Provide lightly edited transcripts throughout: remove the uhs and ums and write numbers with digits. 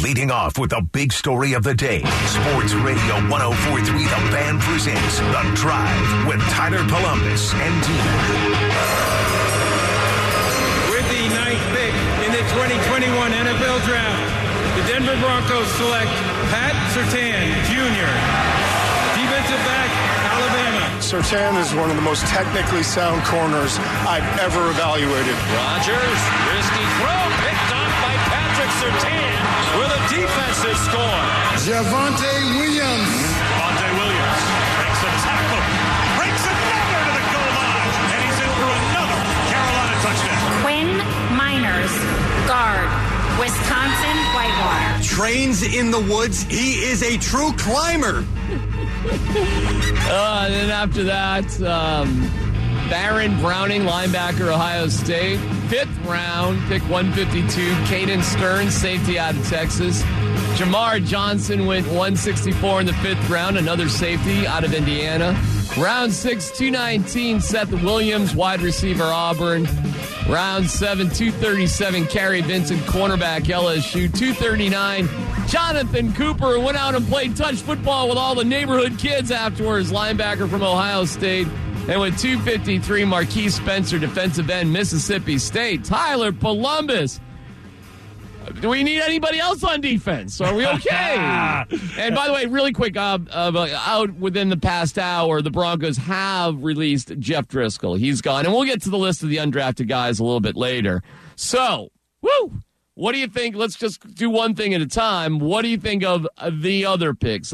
Leading off with the big story of the day, Sports Radio 104.3 The Fan presents The Drive with Tyler Columbus and T-Mac. With the ninth pick in the 2021 NFL Draft, the Denver Broncos select Pat Surtain, Jr., defensive back, Alabama. Surtain is one of the most technically sound corners I've ever evaluated. Rodgers, risky throw, picked off by Patrick Surtain with a defensive score. Javonte Williams. Javonte Williams makes a tackle, breaks another to the goal line, and he's in for another Carolina touchdown. Quinn Miners, guard, Wisconsin Whitewater. Trains in the woods. He is a true climber. And then after that, Baron Browning, linebacker, Ohio State. 5th round, pick 152. Caden Stearns, safety out of Texas. Jamar Johnson went 164 in the 5th round, another safety out of Indiana. Round 6, 219, Seth Williams, wide receiver, Auburn. Round 7, 237, Kerry Vincent, cornerback, LSU. 239, Jonathan Cooper went out and played touch football with all the neighborhood kids afterwards, linebacker from Ohio State. And with 253, Marquise Spencer, defensive end, Mississippi State. Tyler Columbus. Do we need anybody else on defense? Are we okay? And by the way, really quick, out within the past hour, the Broncos have released Jeff Driscoll. He's gone. And we'll get to the list of the undrafted guys a little bit later. So, what do you think? Let's just do one thing at a time. What do you think of the other picks?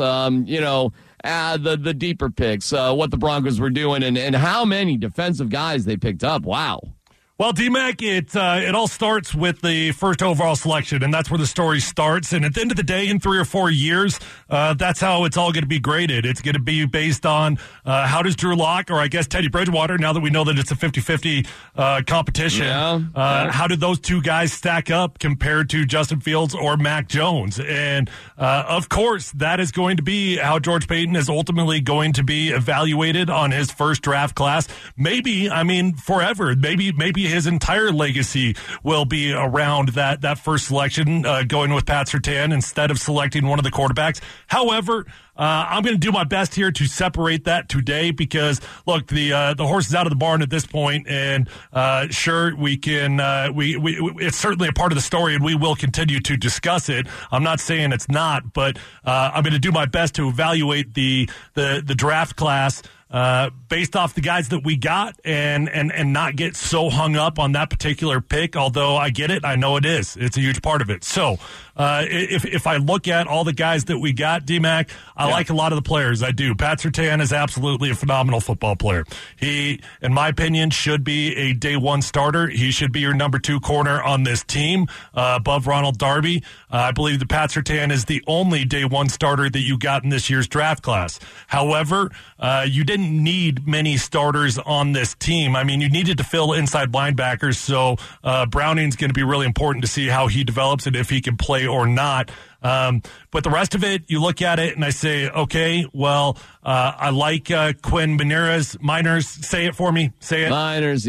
The deeper picks, what the Broncos were doing, and how many defensive guys they picked up. Wow. Well, D-Mac, it all starts with the first overall selection, and that's where the story starts. And at the end of the day, in 3 or 4 years, that's how it's all going to be graded. It's going to be based on how does Drew Lock, or I guess Teddy Bridgewater, now that we know that it's a 50-50 competition, how did those two guys stack up compared to Justin Fields or Mac Jones? And, of course, that is going to be how George Paton is ultimately going to be evaluated on his first draft class. Maybe, forever. Maybe his entire legacy will be around that first selection, going with Pat Surtain instead of selecting one of the quarterbacks. However, I'm going to do my best here to separate that today because, look, the horse is out of the barn at this point, and sure, we can it's certainly a part of the story, and we will continue to discuss it. I'm not saying it's not, but I'm going to do my best to evaluate the draft class based off the guys that we got and not get so hung up on that particular pick, although I get it. I know it is. It's a huge part of it. So if I look at all the guys that we got, D-Mac, I like a lot of the players. I do. Pat Surtain is absolutely a phenomenal football player. He, in my opinion, should be a day one starter. He should be your number 2 corner on this team above Ronald Darby. I believe that Pat Surtain is the only day one starter that you got in this year's draft class. However, you didn't need many starters on this team. You needed to fill inside linebackers, so Browning's going to be really important to see how he develops and if he can play or not. But the rest of it, you look at it and I say, okay, well, I like Quinn Miners. Say it for me. Say it. Miners.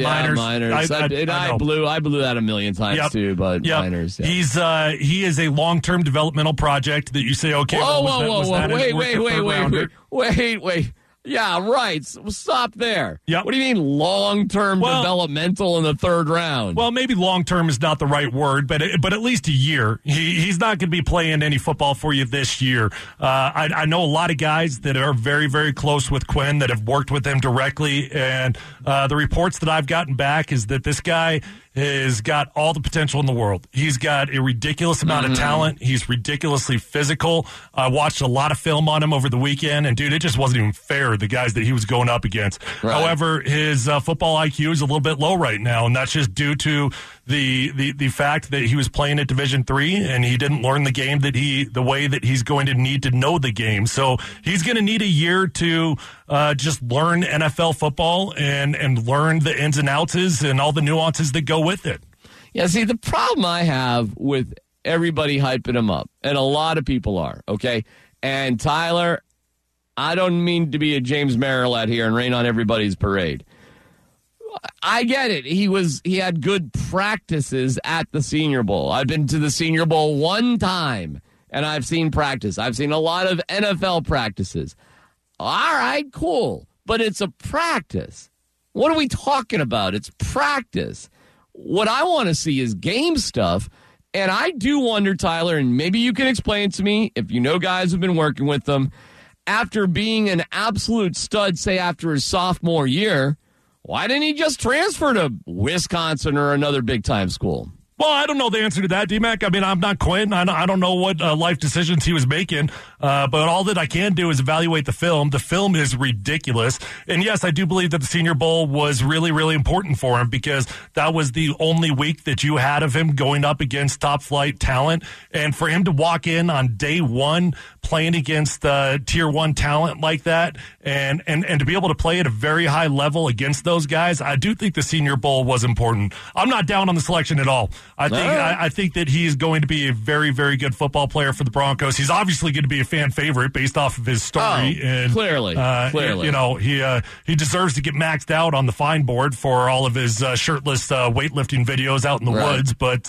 I blew that a million times too, but Miners. Yeah. He is a long-term developmental project that you say, okay. Wait. Yeah, right. Stop there. Yep. What do you mean long-term developmental in the 3rd round? Well, maybe long-term is not the right word, but at least a year. He's not going to be playing any football for you this year. I know a lot of guys that are very, very close with Quinn that have worked with him directly, and the reports that I've gotten back is that this guy has got all the potential in the world. He's got a ridiculous amount of talent. He's ridiculously physical. I watched a lot of film on him over the weekend, and, dude, it just wasn't even fair, the guys that he was going up against. Right. However, his football IQ is a little bit low right now, and that's just due to the fact that he was playing at Division III and he didn't learn the game the way that he's going to need to know the game. So he's going to need a year to just learn NFL football and learn the ins and outs and all the nuances that go with it. Yeah, see, the problem I have with everybody hyping him up, and a lot of people are, okay? And Tyler, I don't mean to be a James Marilette here and rain on everybody's parade. I get it. He had good practices at the Senior Bowl. I've been to the Senior Bowl one time, and I've seen practice. I've seen a lot of NFL practices. All right, cool. But it's a practice. What are we talking about? It's practice. What I want to see is game stuff. And I do wonder, Tyler, and maybe you can explain to me, if you know guys who've been working with them, after being an absolute stud, say after his sophomore year, why didn't he just transfer to Wisconsin or another big-time school? Well, I don't know the answer to that, D-Mac. I mean, I'm not Quinn. I don't know what life decisions he was making, but all that I can do is evaluate the film. The film is ridiculous. And, yes, I do believe that the Senior Bowl was really, really important for him because that was the only week that you had of him going up against top-flight talent. And for him to walk in on day one playing against Tier 1 talent like that and to be able to play at a very high level against those guys, I do think the Senior Bowl was important. I'm not down on the selection at all. I think that he's going to be a very, very good football player for the Broncos. He's obviously going to be a fan favorite based off of his story. Clearly. You know, he deserves to get maxed out on the fine board for all of his shirtless weightlifting videos out in the woods. But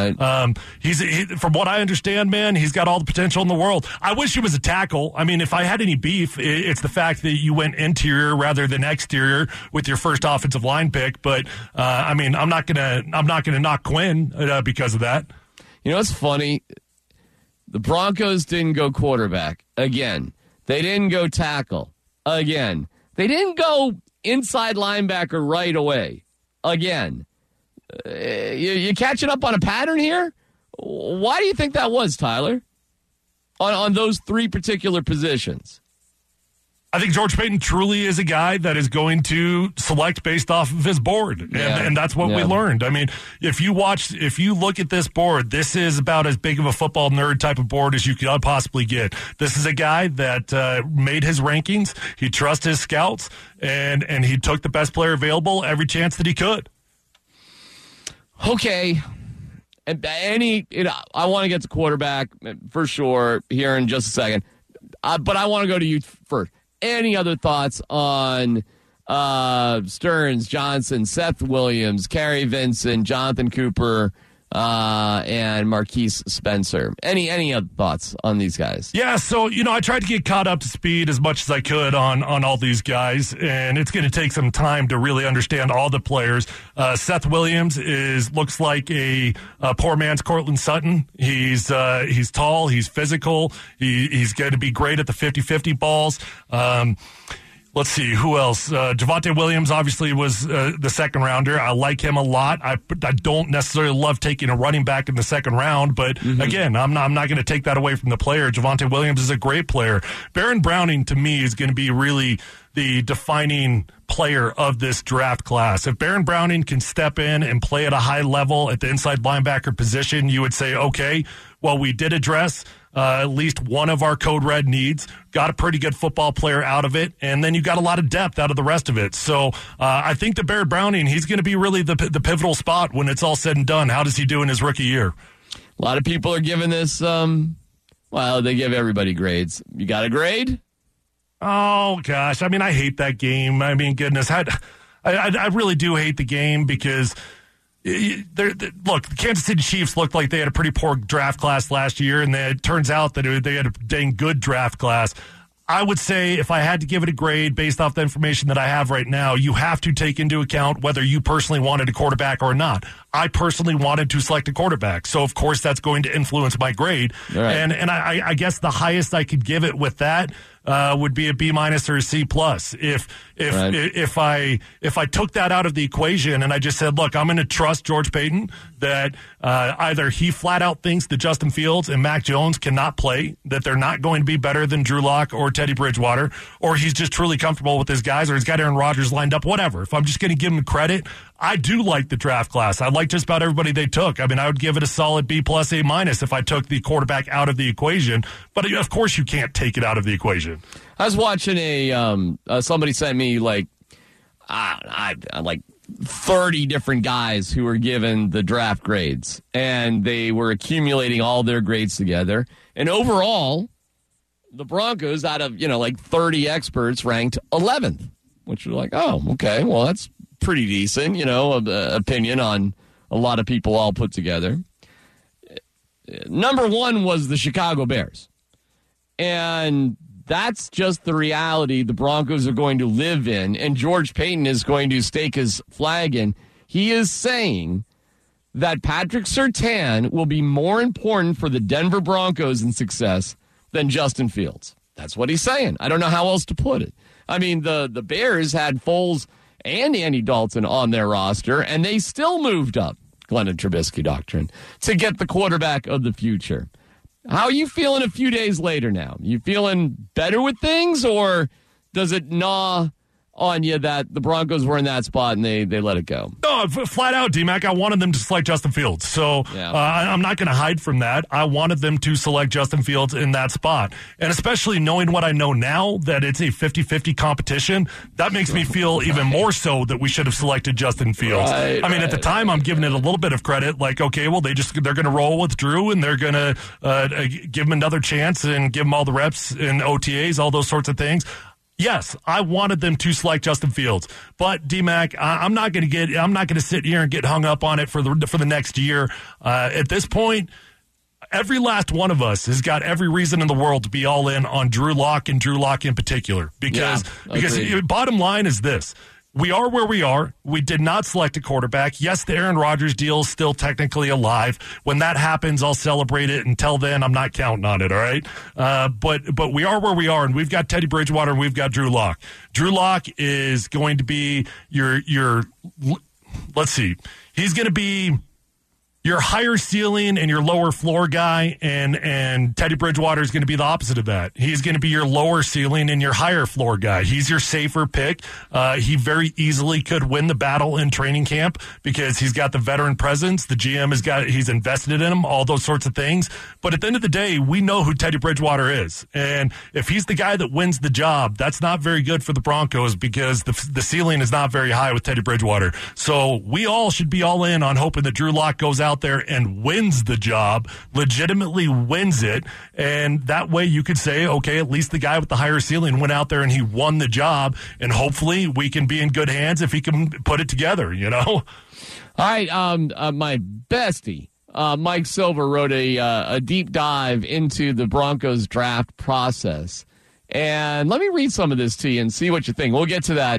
from what I understand, man, he's got all the potential in the world. I wish he was a tackle. I mean, if I had any beef, it's the fact that you went interior rather than exterior with your first offensive line pick. But I mean, I'm not gonna knock Quinn because of that. You know what's funny? The Broncos didn't go quarterback again. They didn't go tackle again. They didn't go inside linebacker right away again. You catching up on a pattern here? Why do you think that was, Tyler? On those three particular positions. I think George Paton truly is a guy that is going to select based off of his board. And that's what we learned. I mean, if you look at this board, this is about as big of a football nerd type of board as you could possibly get. This is a guy that made his rankings. He trusts his scouts, and he took the best player available every chance that he could. Okay. And I want to get to quarterback for sure here in just a second. But I want to go to you first. Any other thoughts on Stearns, Johnson, Seth Williams, Kerry Vincent, Jonathan Cooper, and Marquise Spencer? Any other thoughts on these guys? Yeah, so, I tried to get caught up to speed as much as I could on all these guys, and it's going to take some time to really understand all the players. Seth Williams looks like a poor man's Cortland Sutton. He's tall, he's physical, he's going to be great at the 50-50 balls. Let's see, who else? Javonte Williams obviously was the second rounder. I like him a lot. I don't necessarily love taking a running back in the second round, but again, I'm not going to take that away from the player. Javonte Williams is a great player. Baron Browning, to me, is going to be really the defining player of this draft class. If Baron Browning can step in and play at a high level at the inside linebacker position, you would say, okay, well, we did address at least one of our Code Red needs, got a pretty good football player out of it, and then you got a lot of depth out of the rest of it. So I think that Baron Browning, he's going to be really the pivotal spot when it's all said and done. How does he do in his rookie year? A lot of people are giving this, they give everybody grades. You got a grade? Oh, gosh. I mean, I hate that game. I mean, goodness. I really do hate the game because look, the Kansas City Chiefs looked like they had a pretty poor draft class last year, and it turns out that they had a dang good draft class. I would say if I had to give it a grade based off the information that I have right now, you have to take into account whether you personally wanted a quarterback or not. I personally wanted to select a quarterback, so of course that's going to influence my grade. Right. And I guess the highest I could give it with that would be a B- or a C+. If I took that out of the equation and I just said, look, I'm going to trust George Paton that either he flat out thinks that Justin Fields and Mac Jones cannot play, that they're not going to be better than Drew Lock or Teddy Bridgewater, or he's just truly comfortable with his guys, or he's got Aaron Rodgers lined up, whatever. If I'm just going to give him credit, I do like the draft class. I like just about everybody they took. I mean, I would give it a solid B+, A- if I took the quarterback out of the equation. But of course you can't take it out of the equation. I was watching somebody sent me like 30 different guys who were given the draft grades, and they were accumulating all their grades together. And overall, the Broncos, out of 30 experts, ranked 11th, which was like, oh, okay, well, that's pretty decent, opinion on a lot of people all put together. number one was the Chicago Bears. And that's just the reality the Broncos are going to live in, and George Paton is going to stake his flag in. He is saying that Patrick Surtain will be more important for the Denver Broncos in success than Justin Fields. That's what he's saying. I don't know how else to put it. I mean, the Bears had Foles and Andy Dalton on their roster, and they still moved up, Glennon Trubisky doctrine, to get the quarterback of the future. How are you feeling a few days later now? You feeling better with things, or does it gnaw on you that the Broncos were in that spot and they let it go? No, flat out, D-Mac, I wanted them to select Justin Fields. So I'm not going to hide from that. I wanted them to select Justin Fields in that spot. And especially knowing what I know now, that it's a 50-50 competition, that makes me feel even more so that we should have selected Justin Fields. I mean, at the time, I'm giving it a little bit of credit. Like, okay, well, they're going to roll with Drew, and they're going to give him another chance and give him all the reps and OTAs, all those sorts of things. Yes, I wanted them to select Justin Fields, but D-Mac, I'm not going to sit here and get hung up on it for the next year. At this point, every last one of us has got every reason in the world to be all in on Drew Lock and Drew Lock in particular, because bottom line is this. We are where we are. We did not select a quarterback. Yes, the Aaron Rodgers deal is still technically alive. When that happens, I'll celebrate it. Until then, I'm not counting on it, all right? But we are where we are, and we've got Teddy Bridgewater, and we've got Drew Lock. Drew Lock is going to be your let's see. He's going to be your higher ceiling and your lower floor guy, and Teddy Bridgewater is going to be the opposite of that. He's going to be your lower ceiling and your higher floor guy. He's your safer pick. He very easily could win the battle in training camp because he's got the veteran presence. The GM he's invested in him, all those sorts of things. But at the end of the day, we know who Teddy Bridgewater is. And if he's the guy that wins the job, that's not very good for the Broncos because the ceiling is not very high with Teddy Bridgewater. So we all should be all in on hoping that Drew Lock goes out there and wins the job, legitimately wins it, and that way you could say, okay, at least the guy with the higher ceiling went out there and he won the job, and hopefully we can be in good hands if he can put it together, you know? All right, my bestie, Mike Silver, wrote a deep dive into the Broncos draft process, and let me read some of this to you and see what you think. We'll get to that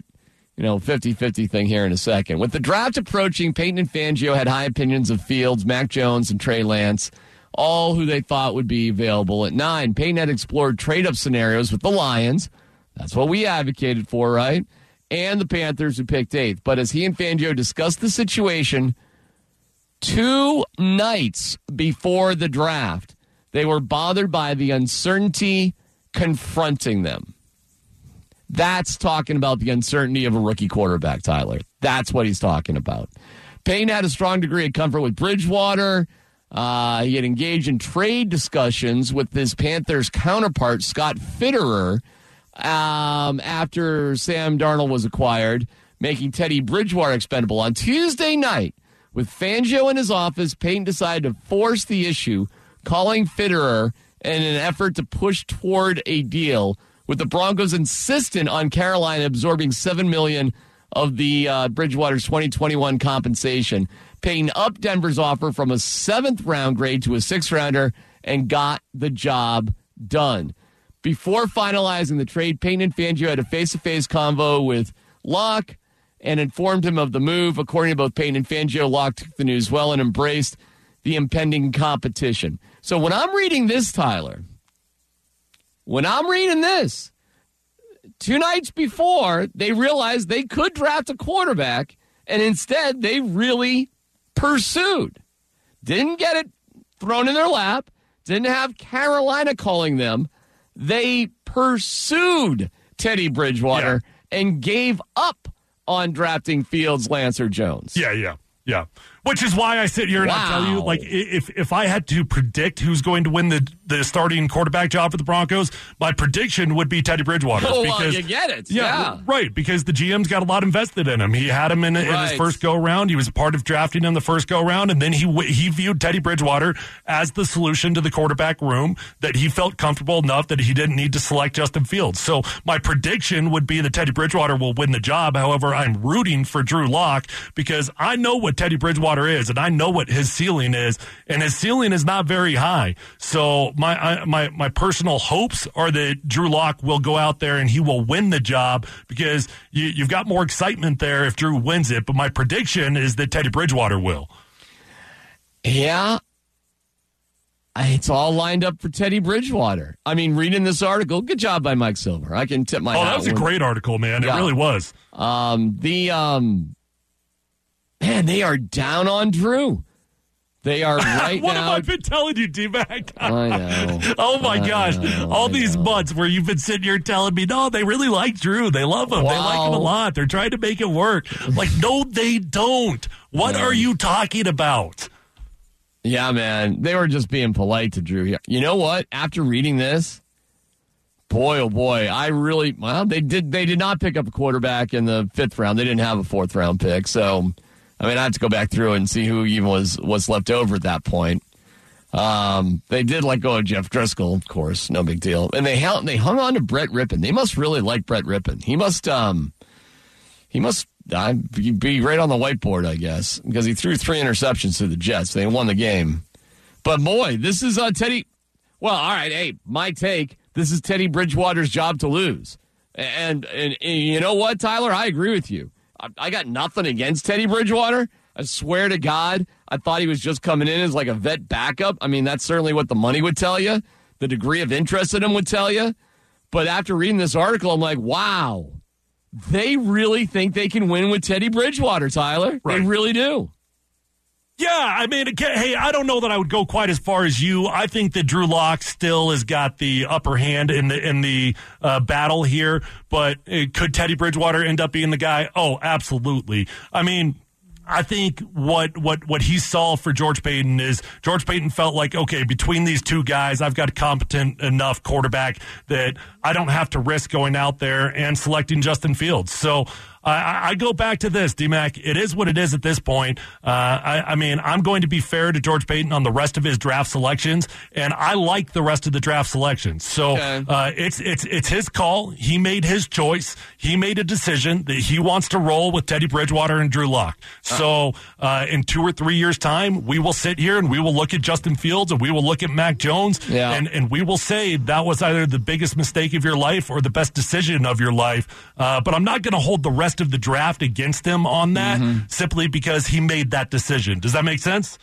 50-50 thing here in a second. With the draft approaching, Peyton and Fangio had high opinions of Fields, Mac Jones, and Trey Lance, all who they thought would be available. At 9, Peyton had explored trade-up scenarios with the Lions. That's what we advocated for, right? And the Panthers, who picked 8th. But as he and Fangio discussed the situation 2 nights before the draft, they were bothered by the uncertainty confronting them. That's talking about the uncertainty of a rookie quarterback, Tyler. That's what he's talking about. Payne had a strong degree of comfort with Bridgewater. He had engaged in trade discussions with his Panthers counterpart, Scott Fitterer, after Sam Darnold was acquired, making Teddy Bridgewater expendable. On Tuesday night, with Fangio in his office, Payne decided to force the issue, calling Fitterer in an effort to push toward a deal, with the Broncos insistent on Carolina absorbing $7 million of the Bridgewater's 2021 compensation. Payne upped Denver's offer from a 7th-round grade to a 6th-rounder and got the job done. Before finalizing the trade, Payne and Fangio had a face-to-face convo with Locke and informed him of the move. According to both Payne and Fangio, Locke took the news well and embraced the impending competition. So when I'm reading this, Tyler, when I'm reading this, 2 nights before, they realized they could draft a quarterback, and instead they really pursued. Didn't get it thrown in their lap, didn't have Carolina calling them. They pursued Teddy Bridgewater and gave up on drafting Fields, Lance, or Jones. Yeah. Which is why I sit here and I tell you, like, if I had to predict who's going to win the starting quarterback job for the Broncos, my prediction would be Teddy Bridgewater. Oh, because, you get it. Yeah. Right, because the GM's got a lot invested in him. He had him in his first go-around. He was part of drafting in the first go-around, and then he viewed Teddy Bridgewater as the solution to the quarterback room, that he felt comfortable enough that he didn't need to select Justin Fields. So my prediction would be that Teddy Bridgewater will win the job. However, I'm rooting for Drew Lock because I know what Teddy Bridgewater Bridgewater is, and I know what his ceiling is, and his ceiling is not very high. So my personal hopes are that Drew Lock will go out there and he will win the job, because you've got more excitement there if Drew wins it. But my prediction is that Teddy Bridgewater will. Yeah. It's all lined up for Teddy Bridgewater. I mean, reading this article, good job by Mike Silver. I can tip my hat. Oh, that was a great article, man. Yeah. It really was. Man, they are down on Drew. They are right what now. What have I been telling you, D-Mac? I know. Oh, my gosh. All these months where you've been sitting here telling me, no, they really like Drew. They love him. Wow. They like him a lot. They're trying to make it work. Like, no, they don't. What are you talking about? Yeah, man. They were just being polite to Drew here. You know what? After reading this, boy, oh boy, they did not pick up a quarterback in the 5th round. They didn't have a 4th round pick. So, I mean, I have to go back through and see who even was left over at that point. They did let go of Jeff Driscoll, of course, no big deal. And they hung on to Brett Rippon. They must really like Brett Rippon. He must be right on the whiteboard, I guess, because he threw 3 interceptions to the Jets. They won the game. But, boy, this is Teddy. Well, all right, hey, my take, this is Teddy Bridgewater's job to lose. And you know what, Tyler? I agree with you. I got nothing against Teddy Bridgewater. I swear to God, I thought he was just coming in as like a vet backup. I mean, that's certainly what the money would tell you. The degree of interest in him would tell you. But after reading this article, I'm like, wow. They really think they can win with Teddy Bridgewater, Tyler. Right. They really do. Yeah, I mean, hey, I don't know that I would go quite as far as you. I think that Drew Lock still has got the upper hand in the battle here. But could Teddy Bridgewater end up being the guy? Oh, absolutely. I mean, I think what he saw for George Paton is George Paton felt like, okay, between these two guys, I've got a competent enough quarterback that I don't have to risk going out there and selecting Justin Fields. So I go back to this, D-Mac. It is what it is at this point. I mean, I'm going to be fair to George Paton on the rest of his draft selections, and I like the rest of the draft selections. So it's his call. He made his choice. He made a decision that he wants to roll with Teddy Bridgewater and Drew Lock. So in 2 or 3 years' time, we will sit here and we will look at Justin Fields and we will look at Mac Jones, and we will say that was either the biggest mistake of your life or the best decision of your life. But I'm not going to hold the rest of the draft against him on that simply because he made that decision. Does that make sense?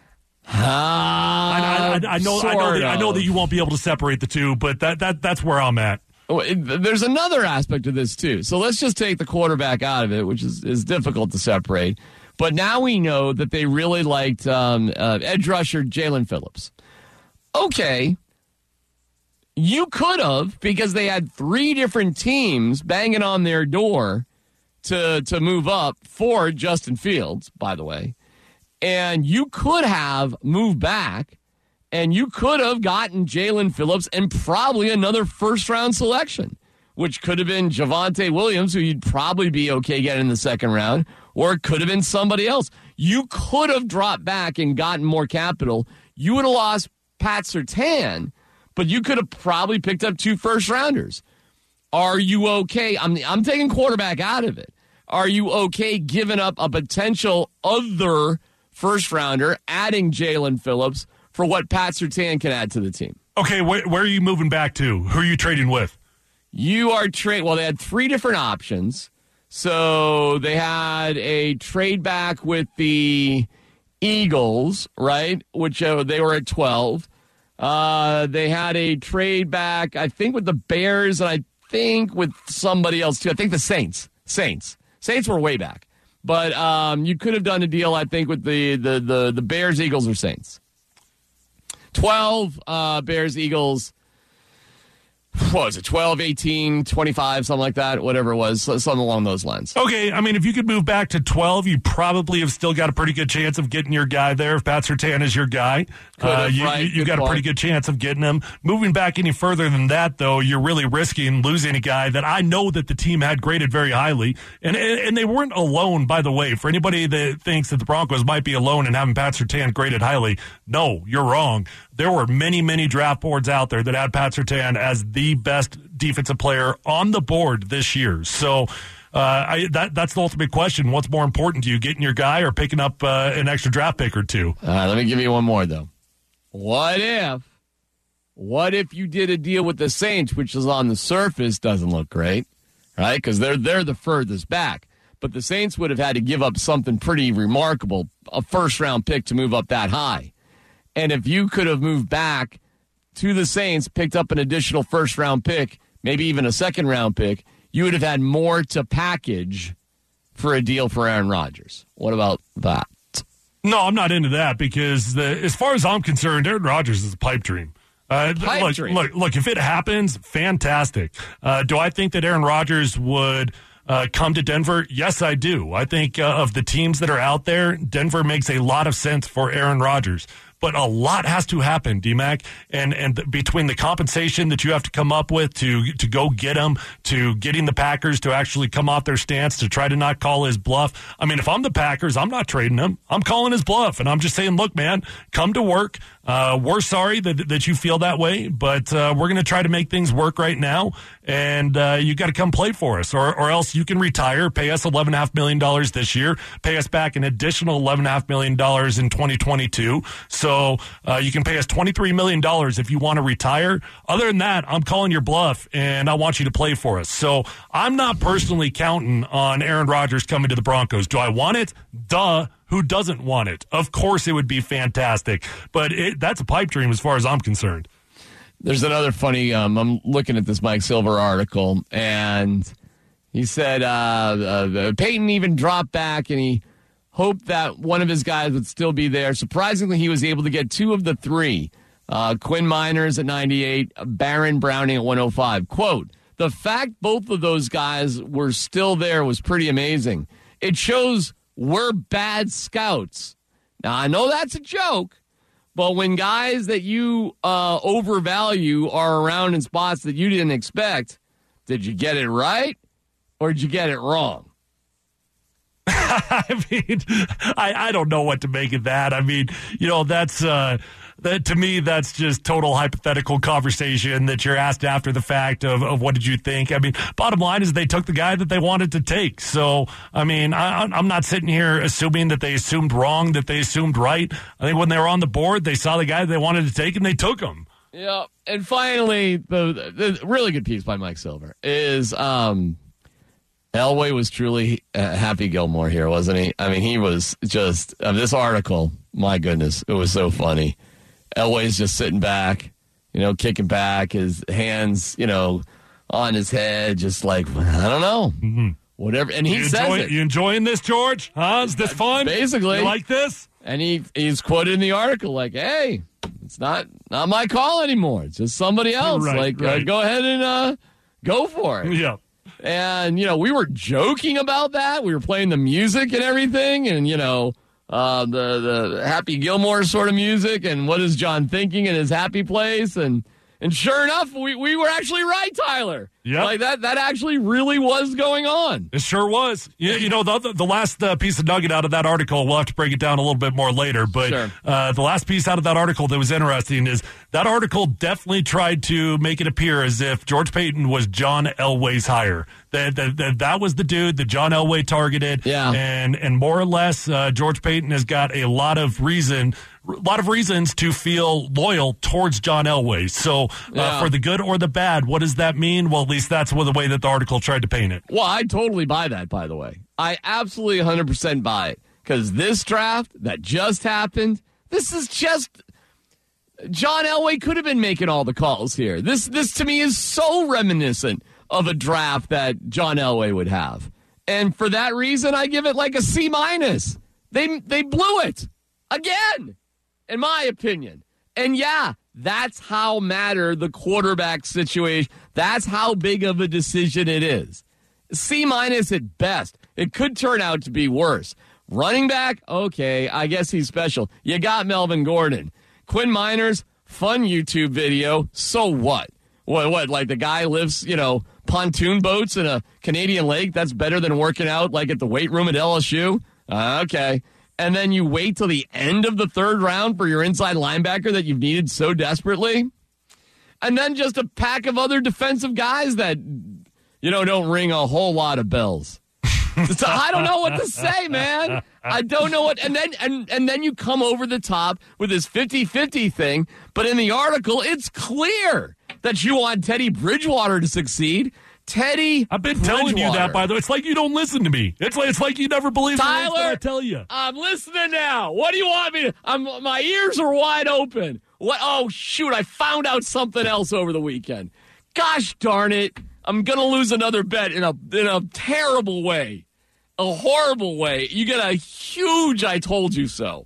I know that you won't be able to separate the two, but that's where I'm at. There's another aspect of this too. So let's just take the quarterback out of it, which is difficult to separate. But now we know that they really liked edge rusher Jalen Phillips. Okay. You could have, because they had 3 different teams banging on their door to move up for Justin Fields, by the way. And you could have moved back, and you could have gotten Jalen Phillips and probably another first-round selection, which could have been Javonte Williams, who you'd probably be okay getting in the 2nd round, or it could have been somebody else. You could have dropped back and gotten more capital. You would have lost Pat Surtain, but you could have probably picked up 2 first-rounders. Are you okay? I'm taking quarterback out of it. Are you okay giving up a potential other first-rounder, adding Jalen Phillips for what Pat Surtain can add to the team? Okay, where are you moving back to? Who are you trading with? You are well, they had 3 different options. So they had a trade back with the Eagles, right, which they were at 12. They had a trade back, I think, with the Bears, and I think with somebody else, too. I think the Saints. Saints were way back. But you could have done a deal, I think, with the Bears, Eagles, or Saints. 12, Bears, Eagles. What was it, 12, 18, 25, something like that, whatever it was, something along those lines. Okay, I mean, if you could move back to 12, you probably have still got a pretty good chance of getting your guy there. If Pat Surtain is your guy, you got a pretty good chance of getting him. Moving back any further than that, though, you're really risking losing a guy that I know that the team had graded very highly. And they weren't alone, by the way. For anybody that thinks that the Broncos might be alone in having Pat Surtain graded highly, no, you're wrong. There were many, many draft boards out there that had Pat Surtain as the best defensive player on the board this year. So that's the ultimate question. What's more important to you, getting your guy or picking up an extra draft pick or two? All right, let me give you one more, though. What if you did a deal with the Saints, which is on the surface doesn't look great, right? Because they're the furthest back. But the Saints would have had to give up something pretty remarkable, a first-round pick to move up that high. And if you could have moved back to the Saints, picked up an additional first-round pick, maybe even a second-round pick, you would have had more to package for a deal for Aaron Rodgers. What about that? No, I'm not into that because as far as I'm concerned, Aaron Rodgers is a pipe dream. Look, if it happens, fantastic. Do I think that Aaron Rodgers would come to Denver? Yes, I do. I think of the teams that are out there, Denver makes a lot of sense for Aaron Rodgers. But a lot has to happen, D-Mac, and between the compensation that you have to come up with to go get him, to getting the Packers to actually come off their stance to try to not call his bluff. I mean, if I'm the Packers, I'm not trading him. I'm calling his bluff, and I'm just saying, look, man, come to work. We're sorry that you feel that way, but we're going to try to make things work right now, and you got to come play for us, or else you can retire, pay us $11.5 million this year, pay us back an additional $11.5 million in 2022. So you can pay us $23 million if you want to retire. Other than that, I'm calling your bluff, and I want you to play for us. So I'm not personally counting on Aaron Rodgers coming to the Broncos. Do I want it? Duh. Who doesn't want it? Of course it would be fantastic. But that's a pipe dream as far as I'm concerned. There's another funny, I'm looking at this Mike Silver article, and he said Peyton even dropped back, and he hoped that one of his guys would still be there. Surprisingly, he was able to get two of the three. Quinn Miners at 98, Baron Browning at 105. Quote, the fact both of those guys were still there was pretty amazing. It shows we're bad scouts. Now, I know that's a joke, but when guys that you overvalue are around in spots that you didn't expect, did you get it right or did you get it wrong? I mean, I don't know what to make of that. I mean, that's that to me, that's just total hypothetical conversation that you're asked after the fact of what did you think? I mean, bottom line is they took the guy that they wanted to take. So, I mean, I'm not sitting here assuming that they assumed wrong, that they assumed right. I think when they were on the board, they saw the guy they wanted to take and they took him. Yeah. And finally, the really good piece by Mike Silver is Elway was truly Happy Gilmore here, wasn't he? I mean, he was just, this article, my goodness, it was so funny. Elway's just sitting back, kicking back, his hands, on his head, just like, I don't know, whatever. And he says it. You enjoying this, George? Huh? Is this fun? Basically. You like this? And he's quoted in the article like, hey, it's not my call anymore. It's just somebody else. Right. Go ahead and go for it. Yeah. And, we were joking about that. We were playing the music and everything. And, the Happy Gilmore sort of music and what is John thinking in his happy place. And sure enough, we were actually right, Tyler. Yeah. Like that actually really was going on. It sure was. Yeah, the last piece of nugget out of that article, we'll have to break it down a little bit more later, but sure. The last piece out of that article that was interesting is that article definitely tried to make it appear as if George Paton was John Elway's hire. That was the dude that John Elway targeted. Yeah. And more or less, George Paton has got a lot of reasons to feel loyal towards John Elway. So for the good or the bad, what does that mean? Well, at least that's the way that the article tried to paint it. Well, I totally buy that, by the way. I absolutely 100% buy it. Because this draft that just happened, this is just... John Elway could have been making all the calls here. This to me is so reminiscent of a draft that John Elway would have. And for that reason, I give it like a C-. They blew it. Again, in my opinion. And yeah, that's how matter the quarterback situation. That's how big of a decision it is. C- at best. It could turn out to be worse. Running back, okay, I guess he's special. You got Melvin Gordon. Quinn Miners, fun YouTube video. So what? What? Like the guy lifts, pontoon boats in a Canadian lake? That's better than working out like at the weight room at LSU? Okay. And then you wait till the end of the third round for your inside linebacker that you've needed so desperately? And then just a pack of other defensive guys that, don't ring a whole lot of bells. I don't know what to say, man. I don't know what. And then you come over the top with this 50-50 thing. But in the article, it's clear that you want Teddy Bridgewater to succeed. I've been telling you that, by the way. It's like you don't listen to me. It's like you never believe Tyler, what I tell you. I'm listening now. What do you want me to? My ears are wide open. What? Oh, shoot. I found out something else over the weekend. Gosh darn it. I'm going to lose another bet in a terrible way. A horrible way. You get a huge I told you so.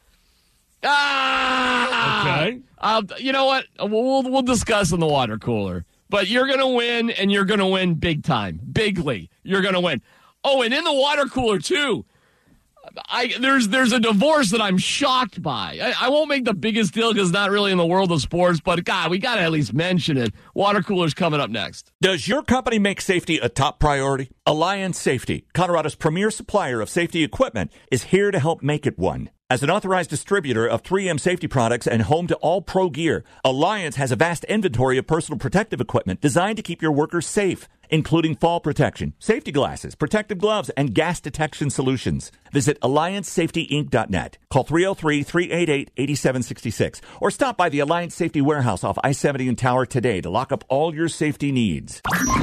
Okay. You know what? We'll discuss in the water cooler. But you're going to win, and you're going to win big time. Bigly. You're going to win. Oh, and in the water cooler, too, there's a divorce that I'm shocked by. I won't make the biggest deal because it's not really in the world of sports, but, God, we got to at least mention it. Water cooler's coming up next. Does your company make safety a top priority? Alliance Safety, Colorado's premier supplier of safety equipment, is here to help make it one. As an authorized distributor of 3M safety products and home to all pro gear, Alliance has a vast inventory of personal protective equipment designed to keep your workers safe, including fall protection, safety glasses, protective gloves, and gas detection solutions. Visit AllianceSafetyInc.net. Call 303-388-8766 or stop by the Alliance Safety Warehouse off I-70 in Tower today to lock up all your safety needs.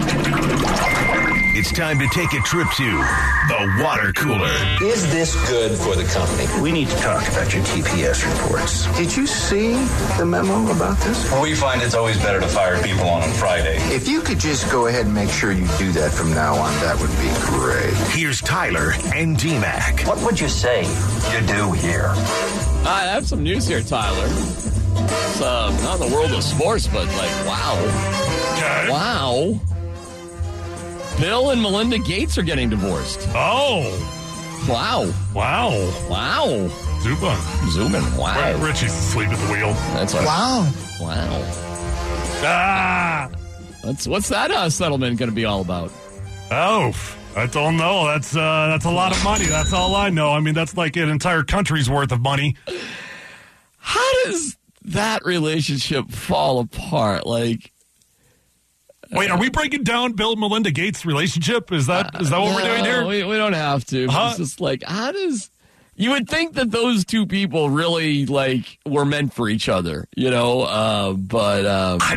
It's time to take a trip to the water cooler. Is this good for the company? We need to talk about your TPS reports. Did you see the memo about this? We find it's always better to fire people on Friday. If you could just go ahead and make sure you do that from now on, that would be great. Here's Tyler and D-Mac. What would you say you do here? I have some news here, Tyler. It's not in the world of sports, but wow. Okay. Wow. Bill and Melinda Gates are getting divorced. Oh. Wow. Wow. Wow. Zooming. Wow. Richie's asleep at the wheel. That's right. Wow. Wow. Ah. What's that settlement going to be all about? Oh, I don't know. That's a lot of money. That's all I know. I mean, that's like an entire country's worth of money. How does that relationship fall apart? Like, wait, are we breaking down Bill and Melinda Gates' relationship? Is that what we're doing here? We don't have to. It's just like, how does... You would think that those two people really, were meant for each other, but...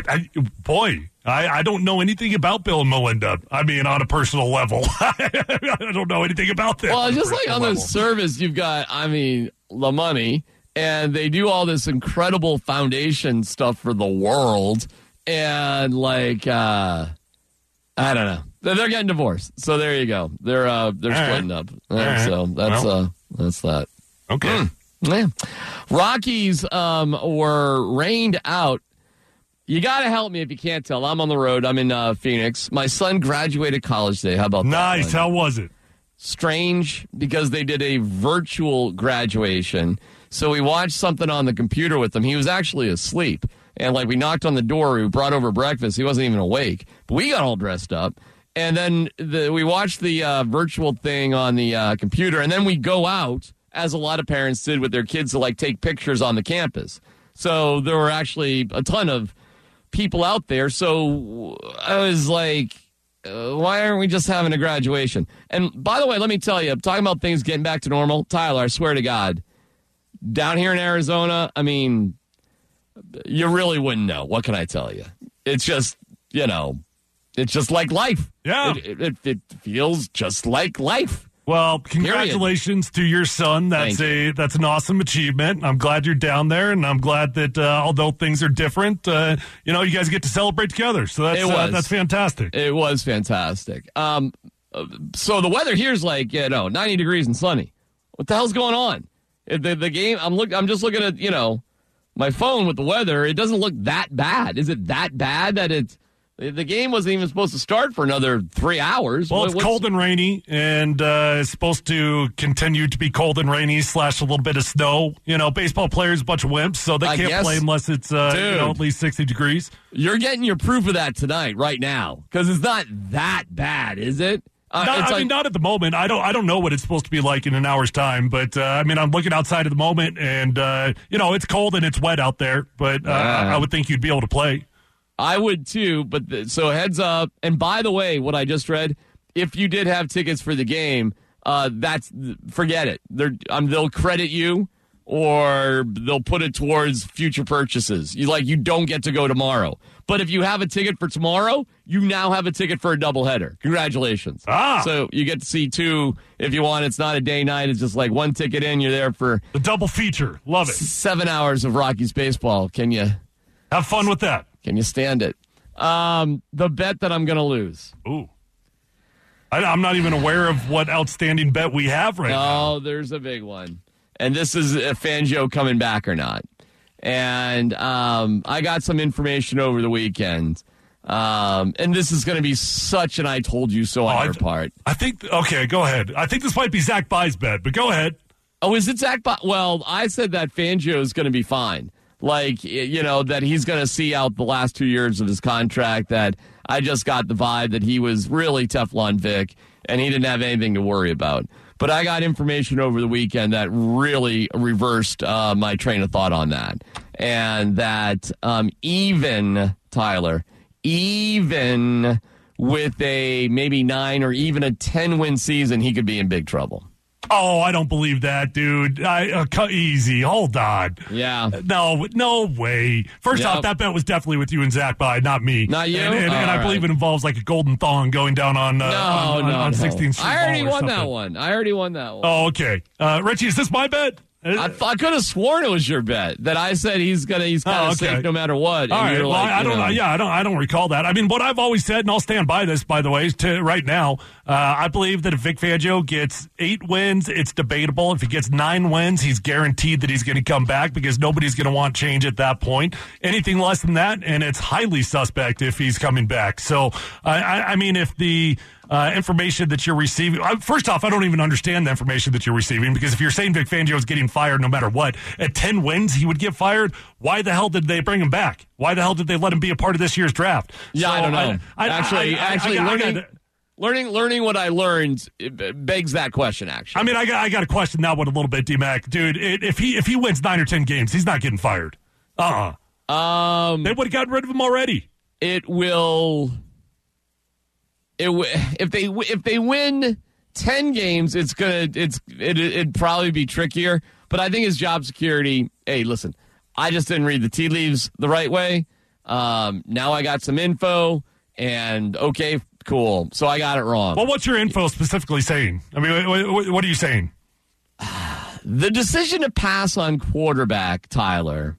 I don't know anything about Bill and Melinda. I mean, on a personal level. I don't know anything about them. Well, just like on the service, you've got, the money, and they do all this incredible foundation stuff for the world, and, I don't know. They're getting divorced. So there you go. They're splitting up. So that's that. Okay. Yeah. Rockies were rained out. You got to help me if you can't tell. I'm on the road. I'm in Phoenix. My son graduated college today. How about that? Nice. How was it? Strange, because they did a virtual graduation. So we watched something on the computer with him. He was actually asleep. And, we knocked on the door. We brought over breakfast. He wasn't even awake. But we got all dressed up. And then we watched the virtual thing on the computer. And then we go out, as a lot of parents did with their kids, to, take pictures on the campus. So there were actually a ton of people out there. So I was like, why aren't we just having a graduation? And by the way, let me tell you, I'm talking about things getting back to normal. Tyler, I swear to God, down here in Arizona, you really wouldn't know. What can I tell you? It's just, it's just like life. Yeah. It feels just like life. Well, congratulations to your son. That's an awesome achievement. I'm glad you're down there, and I'm glad that although things are different, you guys get to celebrate together. So that's fantastic. It was fantastic. So the weather here is 90 degrees and sunny. What the hell's going on? The game. I'm just looking at my phone with the weather. It doesn't look that bad. Is it that bad that the game wasn't even supposed to start for another 3 hours? Well, it's cold and rainy, and it's supposed to continue to be cold and rainy / a little bit of snow. Baseball players, a bunch of wimps, so they can't play unless it's at least 60 degrees. You're getting your proof of that tonight, right now, because it's not that bad, is it? Not at the moment. I don't know what it's supposed to be like in an hour's time, but I'm looking outside at the moment, and it's cold and it's wet out there. But I would think you'd be able to play. I would too. But so heads up. And by the way, what I just read: if you did have tickets for the game, forget it. They'll credit you, or they'll put it towards future purchases. You don't get to go tomorrow. But if you have a ticket for tomorrow, you now have a ticket for a doubleheader. Congratulations. So you get to see two if you want. It's not a day night. It's just like one ticket in. You're there for the double feature. Love it. 7 hours of Rockies baseball. Can you have fun with that? Can you stand it? The bet that I'm going to lose. Ooh. I'm not even aware of what outstanding bet we have right now. Oh, there's a big one. And this is if Fangio coming back or not. And I got some information over the weekend. And this is going to be such an I told you so on your part. I think, okay, go ahead. I think this might be Zach By's bet, but go ahead. Oh, is it Zach By? Well, I said that Fangio is going to be fine. That he's going to see out the last 2 years of his contract, that I just got the vibe that he was really Teflon Vic and he didn't have anything to worry about. But I got information over the weekend that really reversed my train of thought on that. And that even with a maybe 9 or even a 10-win season, he could be in big trouble. Oh, I don't believe that, dude. Easy. Hold on. Yeah. No way. First off, that bet was definitely with you and Zach By, not me. Not you? And I believe it involves like a golden thong going down on 16th Street. I already won that one. Oh, okay. Richie, is this my bet? I could have sworn it was your bet that I said he's kind of safe no matter what. All right. Well, I don't recall that. I mean, what I've always said, and I'll stand by this, by the way, right now, I believe that if Vic Fangio gets 8 wins, it's debatable. If he gets 9 wins, he's guaranteed that he's going to come back because nobody's going to want change at that point. Anything less than that, and it's highly suspect if he's coming back. So, I mean, if the information that you're receiving. First off, I don't even understand the information that you're receiving, because if you're saying Vic Fangio is getting fired no matter what, at 10 wins he would get fired, why the hell did they bring him back? Why the hell did they let him be a part of this year's draft? Yeah, so I don't know. Learning what I learned begs that question, actually. I mean, I got to question that one a little bit, D-Mac. Dude, if he wins 9 or 10 games, he's not getting fired. They would have gotten rid of him already. It will... If they win 10 games, it'd probably be trickier. But I think his job security. Hey, listen, I just didn't read the tea leaves the right way. Now I got some info, and okay, cool. So I got it wrong. Well, what's your info specifically saying? I mean, what are you saying? The decision to pass on quarterback, Tyler.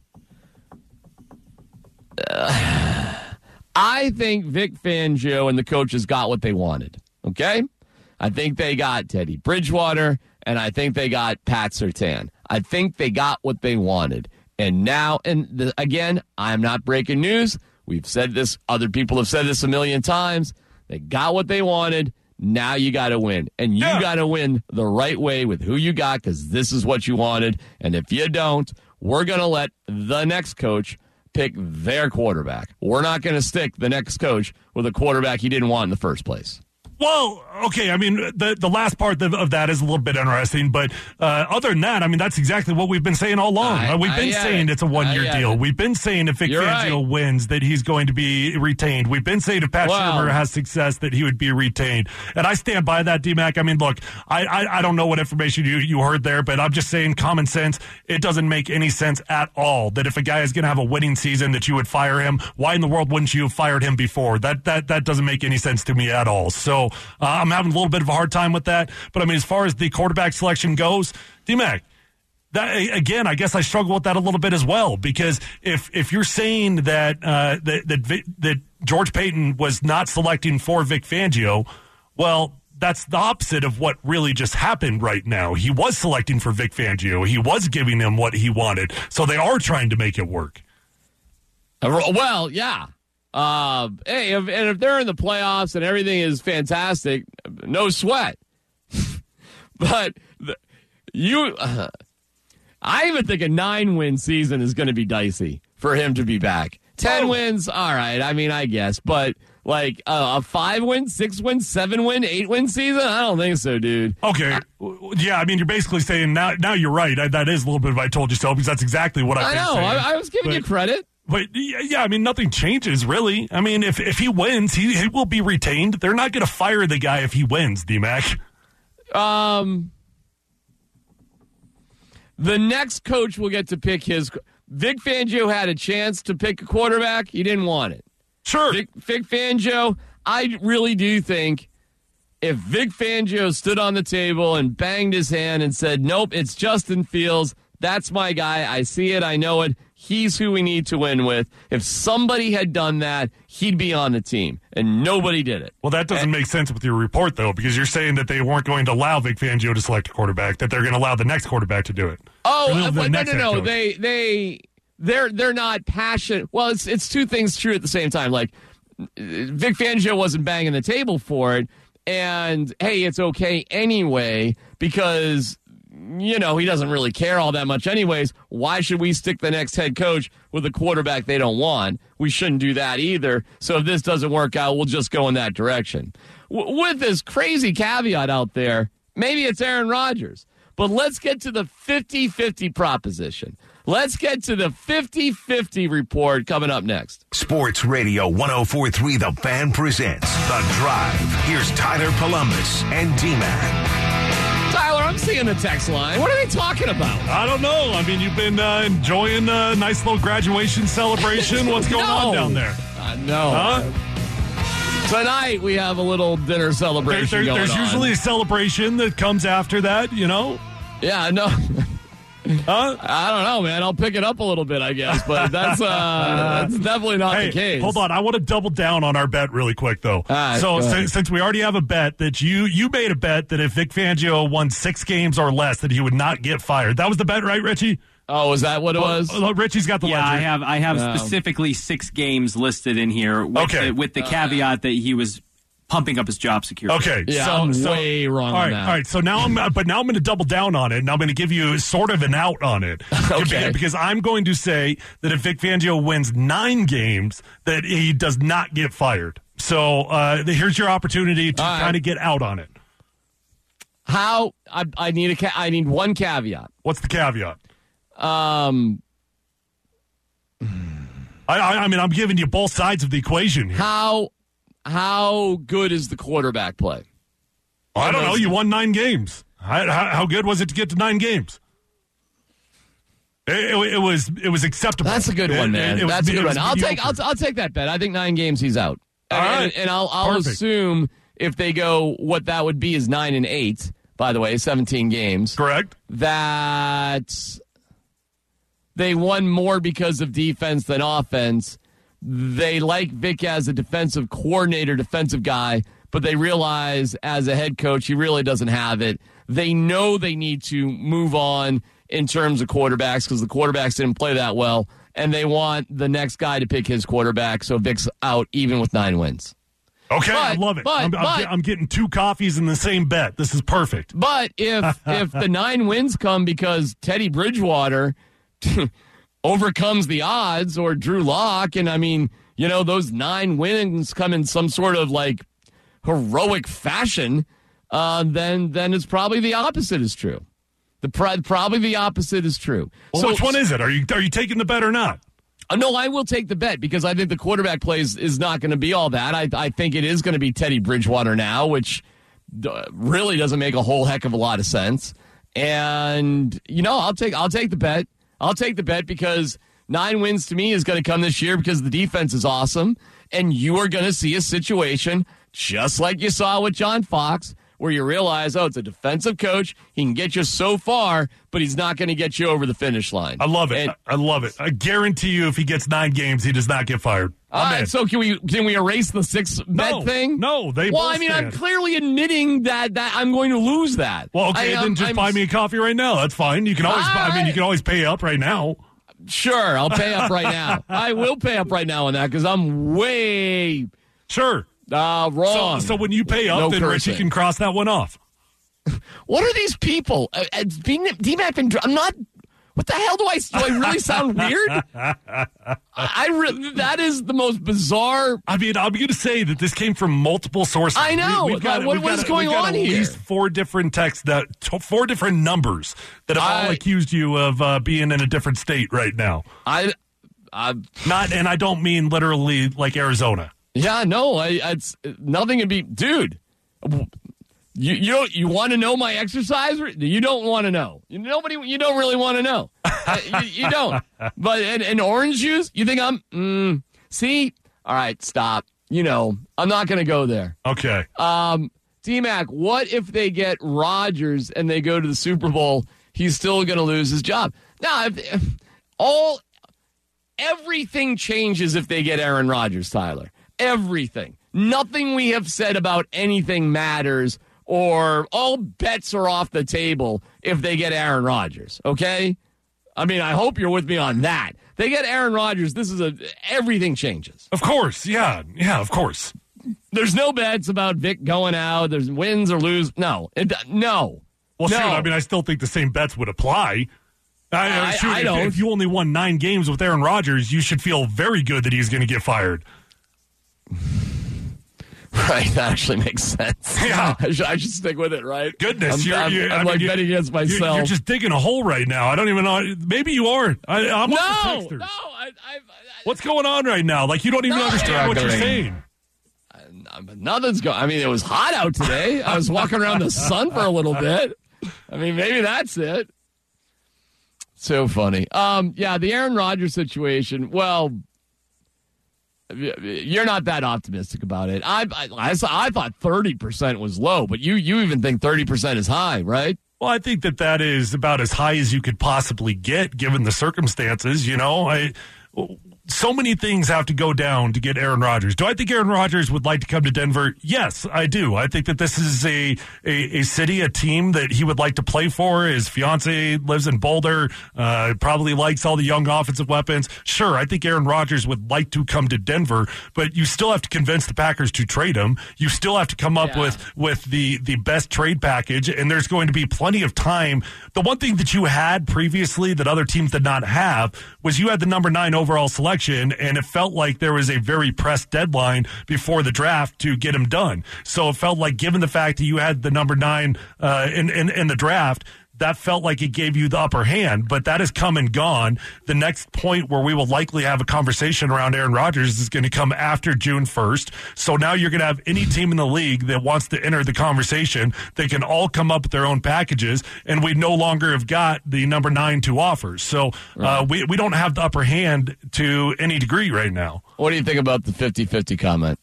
I think Vic Fangio and the coaches got what they wanted, okay? I think they got Teddy Bridgewater, and I think they got Pat Surtain. I think they got what they wanted. And now, again, I'm not breaking news. We've said this. Other people have said this a million times. They got what they wanted. Now you got to win. And you got to win the right way with who you got, because this is what you wanted. And if you don't, we're going to let the next coach pick their quarterback. We're not going to stick the next coach with a quarterback he didn't want in the first place. Well, okay, I mean, the last part of that is a little bit interesting, but other than that, I mean, that's exactly what we've been saying all along. We've been saying it's a one-year deal. We've been saying if Vic Fangio wins that he's going to be retained. We've been saying if Pat Shurmur has success that he would be retained. And I stand by that, D-Mac. I mean, look, I don't know what information you heard there, but I'm just saying common sense. It doesn't make any sense at all that if a guy is going to have a winning season that you would fire him. Why in the world wouldn't you have fired him before? That doesn't make any sense to me at all. So I'm having a little bit of a hard time with that. But, I mean, as far as the quarterback selection goes, D-Mac, that, again, I guess I struggle with that a little bit as well, because if you're saying that George Paton was not selecting for Vic Fangio, well, that's the opposite of what really just happened right now. He was selecting for Vic Fangio. He was giving him what he wanted. So they are trying to make it work. Well, yeah. Hey, if they're in the playoffs and everything is fantastic, no sweat. But I even think a 9-win season is going to be dicey for him to be back. 10 wins, all right. I mean, I guess, but like a 5-win, 6-win, 7-win, 8-win season, I don't think so, dude. Okay, yeah. I mean, you're basically saying now you're right. That is a little bit of I told you so, because that's exactly what I know. I was giving you credit. But, yeah, I mean, nothing changes, really. I mean, if he wins, he will be retained. They're not going to fire the guy if he wins, D-Mac. The next coach will get to pick his. Vic Fangio had a chance to pick a quarterback. He didn't want it. Sure. Vic Fangio, I really do think if Vic Fangio stood on the table and banged his hand and said, nope, it's Justin Fields, that's my guy, I see it, I know it, he's who we need to win with. If somebody had done that, he'd be on the team, and nobody did it. Well, that doesn't make sense with your report, though, because you're saying that they weren't going to allow Vic Fangio to select a quarterback, that they're going to allow the next quarterback to do it. Oh, no. They're not passionate. Well, it's two things true at the same time. Like, Vic Fangio wasn't banging the table for it, and, hey, it's okay anyway, because, you know, he doesn't really care all that much anyways. Why should we stick the next head coach with a quarterback they don't want? We shouldn't do that either. So if this doesn't work out, we'll just go in that direction. With this crazy caveat out there, maybe it's Aaron Rodgers. But let's get to the 50-50 proposition. Let's get to the 50-50 report coming up next. Sports Radio 104.3 The Fan presents The Drive. Here's Tyler Columbus and D-Man. Tyler, I'm seeing the text line. What are they talking about? I don't know. I mean, you've been enjoying a nice little graduation celebration. What's going on down there? No. Huh? Tonight we have a little dinner celebration going on. There's usually a celebration that comes after that, you know? Yeah, no. Huh? I don't know, man. I'll pick it up a little bit, I guess, but that's definitely not the case. Hold on. I want to double down on our bet really quick, though. Since we already have a bet that you made a bet that if Vic Fangio won 6 games or less, that he would not get fired. That was the bet, right, Richie? Oh, is that what it was? Richie's got the ledger. I have specifically 6 games listed in here with the caveat that he was pumping up his job security. Okay, yeah, I'm way wrong on that. All right, so now I'm going to double down on it, and I'm going to give you sort of an out on it. Okay. Because I'm going to say that if Vic Fangio wins 9 games, that he does not get fired. So here's your opportunity to kind of get out on it. How? I need one caveat. What's the caveat? I mean, I'm giving you both sides of the equation here. How good is the quarterback play? I don't know. You won 9 games. How good was it to get to 9 games? It was acceptable. That's a good one, man. That's a good one. I'll take that bet. I think 9 games he's out. All right. And I'll assume if they go, what that would be is 9 and 8. By the way, 17 games. Correct. That they won more because of defense than offense. They like Vic as a defensive coordinator, defensive guy, but they realize as a head coach, he really doesn't have it. They know they need to move on in terms of quarterbacks because the quarterbacks didn't play that well, and they want the next guy to pick his quarterback, so Vic's out even with 9 wins. Okay, I love it. I'm getting 2 coffees in the same bet. This is perfect. But if the 9 wins come because Teddy Bridgewater overcomes the odds, or Drew Lock, and I mean, you know, those 9 wins come in some sort of like heroic fashion, then it's probably the opposite is true. Probably the opposite is true. Well, which one is it? Are you taking the bet or not? No, I will take the bet because I think the quarterback play is not going to be all that. I think it is going to be Teddy Bridgewater now, which really doesn't make a whole heck of a lot of sense. And you know, I'll take the bet. I'll take the bet because 9 wins to me is going to come this year because the defense is awesome. And you are going to see a situation just like you saw with John Fox where you realize, it's a defensive coach. He can get you so far, but he's not going to get you over the finish line. I love it. I love it. I guarantee you if he gets 9 games, he does not get fired. All right, so can we erase the 6 bet thing? No, I'm clearly admitting that I'm going to lose that. Well, okay, then just buy me a coffee right now. That's fine. You can always you can always pay up right now. Sure, I'll pay up right now. I will pay up right now on that because I'm way wrong. So when you pay up, then Richie can cross that one off. What are these people? D-Mac and I'm not. What the hell do I really sound weird? That is the most bizarre. I mean, I'm going to say that this came from multiple sources. I know. What is going on here? At least 4 different texts 4 different numbers that have all accused you of being in a different state right now. And I don't mean literally like Arizona. Yeah, no, it's nothing can be, dude. You want to know my exercise? You don't want to know. You don't really want to know. You don't. But in orange juice, you think I'm? See, all right, stop. I'm not going to go there. Okay. D-Mac, what if they get Rodgers and they go to the Super Bowl? He's still going to lose his job. Now, everything changes if they get Aaron Rodgers, Tyler. Everything. Nothing we have said about anything matters, or all bets are off the table if they get Aaron Rodgers, okay? I mean, I hope you're with me on that. They get Aaron Rodgers, everything changes. Of course, yeah, of course. There's no bets about Vic going out. There's wins or lose. No. Well, shoot, I mean, I still think the same bets would apply. I don't. If you only won 9 games with Aaron Rodgers, you should feel very good that he's going to get fired. Right, that actually makes sense. Yeah. I should stick with it, right? Goodness, I'm betting against myself. You're just digging a hole right now. I don't even know. Maybe you are. I'm no. What's going on right now? Like, you don't even understand what you're saying. Nothing's going. I mean, it was hot out today. I was walking around the sun for a little bit. I mean, maybe that's it. So funny. Yeah, the Aaron Rodgers situation. Well, you're not that optimistic about it. I thought 30% was low, but you even think 30% is high, right? Well, I think that is about as high as you could possibly get given the circumstances. So many things have to go down to get Aaron Rodgers. Do I think Aaron Rodgers would like to come to Denver? Yes, I do. I think that this is a city, a team that he would like to play for. His fiance lives in Boulder, probably likes all the young offensive weapons. Sure, I think Aaron Rodgers would like to come to Denver, but you still have to convince the Packers to trade him. You still have to come up with the best trade package, and there's going to be plenty of time. The one thing that you had previously that other teams did not have was you had the number 9 overall selection, and it felt like there was a very pressed deadline before the draft to get him done. So it felt like, given the fact that you had the number 9 in the draft, that felt like it gave you the upper hand, but that has come and gone. The next point where we will likely have a conversation around Aaron Rodgers is going to come after June 1st. So now you're going to have any team in the league that wants to enter the conversation. They can all come up with their own packages, and we no longer have got the number 9 to offer. So we don't have the upper hand to any degree right now. What do you think about the 50-50 comment?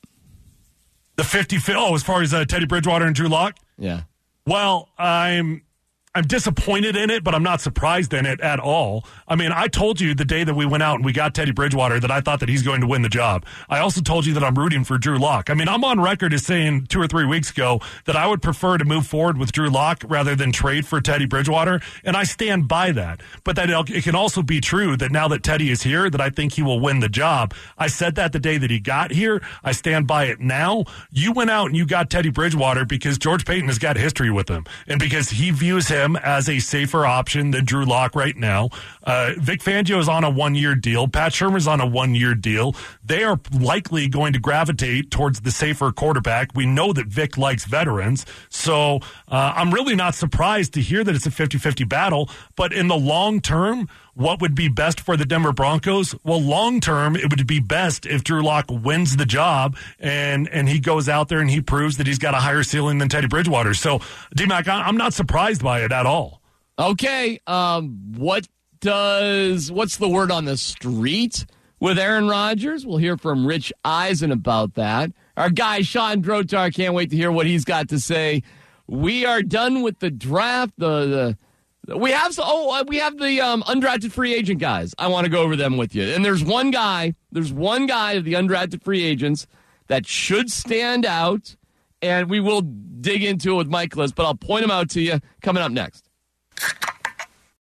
The 50-50, as far as Teddy Bridgewater and Drew Lock? Yeah. Well, I'm disappointed in it, but I'm not surprised in it at all. I mean, I told you the day that we went out and we got Teddy Bridgewater that I thought that he's going to win the job. I also told you that I'm rooting for Drew Lock. I mean, I'm on record as saying 2 or 3 weeks ago that I would prefer to move forward with Drew Lock rather than trade for Teddy Bridgewater, and I stand by that. But that it can also be true that now that Teddy is here, that I think he will win the job. I said that the day that he got here. I stand by it now. You went out and you got Teddy Bridgewater because George Paton has got history with him, and because he views him as a safer option than Drew Lock right now. Vic Fangio is on a 1-year deal. Pat Shurmur's on a 1-year deal. They are likely going to gravitate towards the safer quarterback. We know that Vic likes veterans. So I'm really not surprised to hear that it's a 50-50 battle. But in the long term, what would be best for the Denver Broncos? Well, long term, it would be best if Drew Lock wins the job and he goes out there and he proves that he's got a higher ceiling than Teddy Bridgewater. So, D-Mac, I'm not surprised by it at all. Okay, what's the word on the street with Aaron Rodgers? We'll hear from Rich Eisen about that. Our guy, Sean Drotar, can't wait to hear what he's got to say. We are done with the draft. We have the undrafted free agent guys. I want to go over them with you. And there's one guy of the undrafted free agents that should stand out, and we will dig into it with Mike Liss, but I'll point him out to you coming up next.